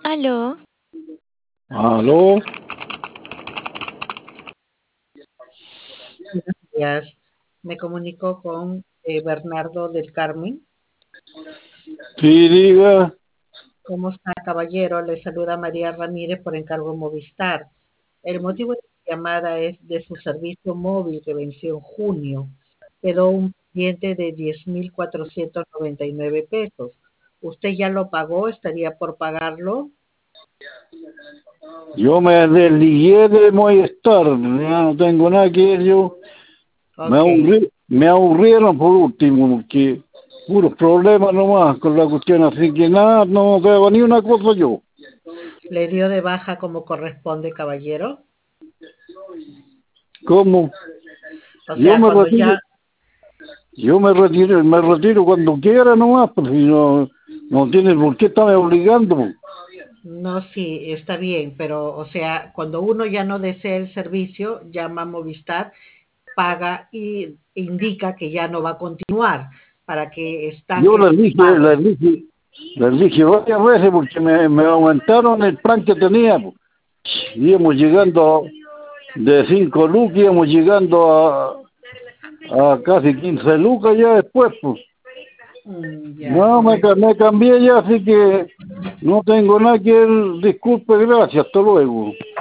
Aló, Aló, Buenos días. Me comunico con Bernardo del Carmen. sí, diga. ¿Cómo está, caballero? Le saluda María Ramírez por encargo Movistar. El motivo de mi llamada es de su servicio móvil que venció en junio. Quedó un cliente de 10.499 pesos. ¿Usted ya lo pagó? ¿Estaría por pagarlo? Yo me desligué de Movistar, ya no tengo nada que ver. Yo Ok. me aburrieron por último, porque puros problemas nomás con la cuestión, así que nada, no creo ni una cosa yo. ¿Le dio de baja como corresponde, caballero? ¿Cómo? O Yo sea, me cuando retiro, ya... me retiro cuando quiera nomás, pues si no, no tiene por qué estarme obligando, pues. No, sí, está bien, pero o sea, cuando uno ya no desea el servicio, llama a Movistar, paga y indica que ya no va a continuar para que Yo estanque sus pagos. les dije varias veces porque me aumentaron el plan que tenía, pues. Íbamos llegando de 5 lucas, íbamos llegando a casi 15 lucas ya después, pues. Ya, No, correcto. me cambié ya, así que no tengo nada que ver. Disculpe, gracias, hasta luego.